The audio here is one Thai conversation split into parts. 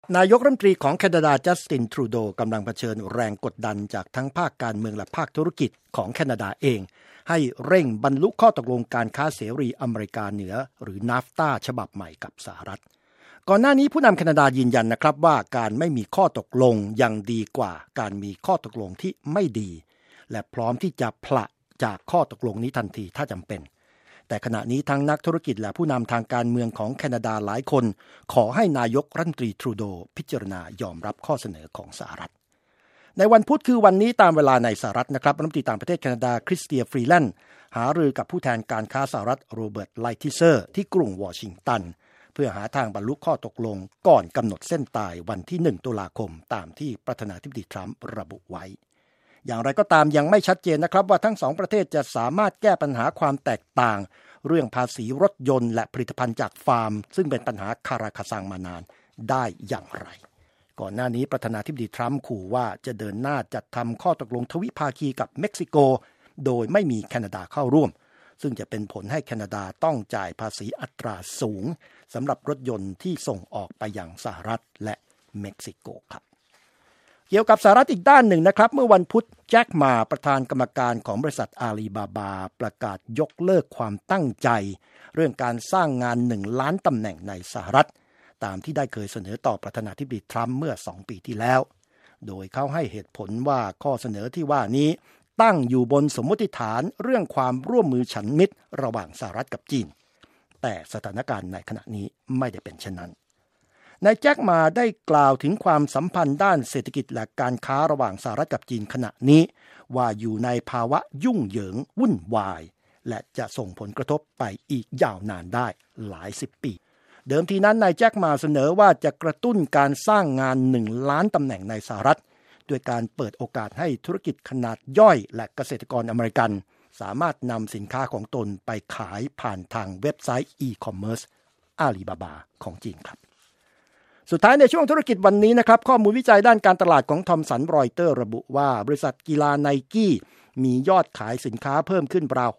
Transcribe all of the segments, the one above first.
นายกรัฐมนตรีของแคนาดาจัสตินทรูโดกำลังเผชิญแรงกดดันจากทั้งภาคการเมืองและภาคธุรกิจของแคนาดาเองให้เร่งบรรลุข้อตกลงการค้าเสรีอเมริกาเหนือหรือ NAFTA ฉบับใหม่กับสหรัฐก่อนหน้านี้ผู้นำแคนาดายืนยันนะครับว่าการไม่มีข้อตกลงยังดีกว่าการมีข้อตกลงที่ไม่ดีและพร้อมที่จะผละจากข้อตกลงนี้ทันทีถ้าจำเป็นแต่ขณะนี้ทั้งนักธุรกิจและผู้นำทางการเมืองของแคนาดาหลายคนขอให้นายกรัฐมนตรีทรูโดพิจารณายอมรับข้อเสนอของสหรัฐในวันพุธคือวันนี้ตามเวลาในสหรัฐนะครับรัฐมนตรีต่างประเทศแคนาดาคริสเตียฟรีแลนด์หารือกับผู้แทนการค้าสหรัฐโรเบิร์ตไลทิเซอร์ที่กรุงวอชิงตันเพื่อหาทางบรรลุข้อตกลงก่อนกำหนดเส้นตายวันที่1ตุลาคมตามที่ประธานาธิบดีทรัมป์ระบุไว้อย่างไรก็ตามยังไม่ชัดเจนนะครับว่าทั้งสองประเทศจะสามารถแก้ปัญหาความแตกต่างเรื่องภาษีรถยนต์และผลิตภัณฑ์จากฟาร์มซึ่งเป็นปัญหาคาราคาซังมานานได้อย่างไรก่อนหน้านี้ประธานาธิบดีทรัมป์ขู่ว่าจะเดินหน้าจัดทำข้อตกลงทวิภาคีกับเม็กซิโกโดยไม่มีแคนาดาเข้าร่วมซึ่งจะเป็นผลให้แคนาดาต้องจ่ายภาษีอัตราสูงสำหรับรถยนต์ที่ส่งออกไปยังสหรัฐและเม็กซิโกครับเกี่ยวกับสหรัฐอีกด้านหนึ่งนะครับเมื่อวันพุธแจ็คหม่าประธานกรรมการของบริษัทอาลีบาบาประกาศยกเลิกความตั้งใจเรื่องการสร้างงาน1 ล้านตำแหน่งในสหรัฐตามที่ได้เคยเสนอต่อประธานาธิบดีทรัมป์เมื่อ2 ปีที่แล้วโดยเขาให้เหตุผลว่าข้อเสนอที่ว่านี้ตั้งอยู่บนสมมติฐานเรื่องความร่วมมือฉันมิตรระหว่างสหรัฐกับจีนแต่สถานการณ์ในขณะนี้ไม่ได้เป็นเช่นนั้นนายแจ็คหม่าได้กล่าวถึงความสัมพันธ์ด้านเศรษฐกิจและการค้าระหว่างสหรัฐกับจีนขณะนี้ว่าอยู่ในภาวะยุ่งเหยิงวุ่นวายและจะส่งผลกระทบไปอีกยาวนานได้หลาย10 ปีเดิมทีนั้นนายแจ็คหม่าเสนอว่าจะกระตุ้นการสร้างงาน1 ล้านตำแหน่งในสหรัฐด้วยการเปิดโอกาสให้ธุรกิจขนาดย่อยและเกษตรกรอเมริกันสามารถนำสินค้าของตนไปขายผ่านทางเว็บไซต์อีคอมเมิร์ซอาลีบาบาของจีนครับสุดท้ายในช่วงธุรกิจวันนี้นะครับข้อมูลวิจัยด้านการตลาดของทอมสันรอยเตอร์ระบุว่าบริษัทกีฬาไนกี้มียอดขายสินค้าเพิ่มขึ้นราว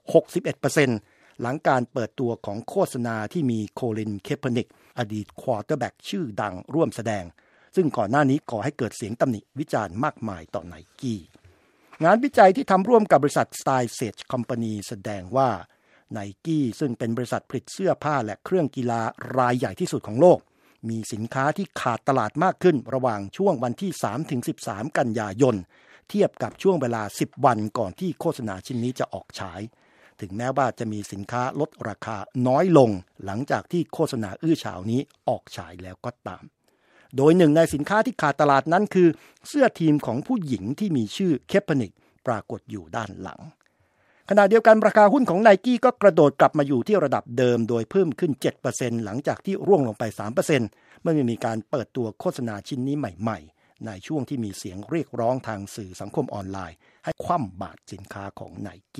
61% หลังการเปิดตัวของโฆษณาที่มีโคลิน เคปเปอร์นิกอดีตควอเตอร์แบ็กชื่อดังร่วมแสดงซึ่งก่อนหน้านี้ก่อให้เกิดเสียงตำหนิวิจารณ์มากมายต่อไนกี้งานวิจัยที่ทำร่วมกับบริษัท Style Sage Company แสดงว่าไนกี้ซึ่งเป็นบริษัทผลิตเสื้อผ้าและเครื่องกีฬารายใหญ่ที่สุดของโลกมีสินค้าที่ขาดตลาดมากขึ้นระหว่างช่วงวันที่ 3-13 กันยายนเทียบกับช่วงเวลา10 วันก่อนที่โฆษณาชิ้นนี้จะออกฉายถึงแม้ว่าจะมีสินค้าลดราคาน้อยลงหลังจากที่โฆษณาอื้อฉาวนี้ออกฉายแล้วก็ตามโดยหนึ่งในสินค้าที่ขาดตลาดนั้นคือเสื้อทีมของผู้หญิงที่มีชื่อเคปเปอร์นิกปรากฏอยู่ด้านหลังขณะเดียวกันราคาหุ้นของ Nike ก็กระโดดกลับมาอยู่ที่ระดับเดิมโดยเพิ่มขึ้น 7% หลังจากที่ร่วงลงไป 3% เมื่อมีการเปิดตัวโฆษณาชิ้นนี้ใหม่ๆในช่วงที่มีเสียงเรียกร้องทางสื่อสังคมออนไลน์ให้คว่ำบาตรสินค้าของ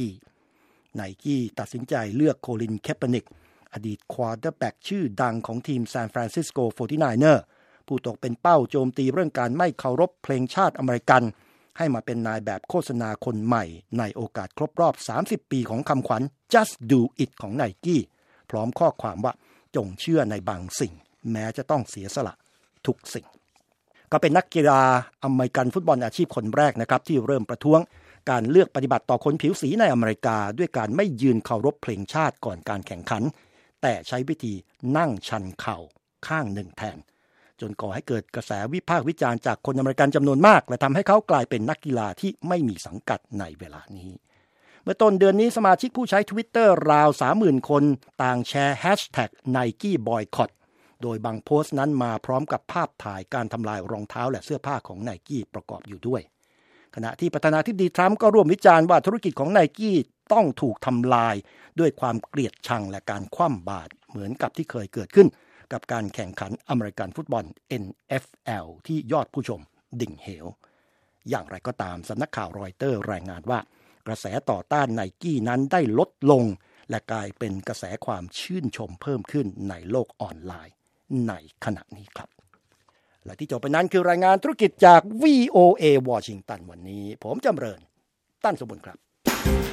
Nike ตัดสินใจเลือกโคลิน เคปเปอร์นิกอดีตควอเตอร์แบ็กชื่อดังของทีมซานฟรานซิสโก 49ers ผู้ตกเป็นเป้าโจมตีเรื่องการไม่เคารพเพลงชาติอเมริกันให้มาเป็นนายแบบโฆษณาคนใหม่ในโอกาสครบรอบ30 ปีของคำขวัญ Just Do It ของ Nike พร้อมข้อความว่าจงเชื่อในบางสิ่งแม้จะต้องเสียสละทุกสิ่งก็เป็นนักกีฬาอเมริกันฟุตบอลอาชีพคนแรกนะครับที่เริ่มประท้วงการเลือกปฏิบัติต่อคนผิวสีในอเมริกาด้วยการไม่ยืนเคารพเพลงชาติก่อนการแข่งขันแต่ใช้วิธีนั่งชันเข่าข้างหนึ่งแทนจนก่อให้เกิดกระแสวิพากษ์วิจารณ์จากคนอเมริกันจำนวนมากและทำให้เขากลายเป็นนักกีฬาที่ไม่มีสังกัดในเวลานี้เมื่อต้นเดือนนี้สมาชิกผู้ใช้ Twitter ราว 30,000 คนต่างแชร์แฮชแท็ก Nike Boycott โดยบางโพสต์นั้นมาพร้อมกับภาพถ่ายการทำลายรองเท้าและเสื้อผ้าของ Nike ประกอบอยู่ด้วยขณะที่ประธานาธิบดีทรัมป์ก็ร่วมวิจารณ์ว่าธุรกิจของ Nike ต้องถูกทำลายด้วยความเกลียดชังและการคว่ำบาตรเหมือนกับที่เคยเกิดขึ้นกับการแข่งขันอเมริกันฟุตบอล NFL ที่ยอดผู้ชมดิ่งเหวอย่างไรก็ตามสำนักข่าวรอยเตอร์รายงานว่ากระแสต่อต้าน Nike นั้นได้ลดลงและกลายเป็นกระแสความชื่นชมเพิ่มขึ้นในโลกออนไลน์ในขณะนี้ครับและที่จบไปนั้นคือรายงานธุรกิจจาก VOA วอชิงตันวันนี้ผมจำเริญตั้นสมบูรณ์ครับ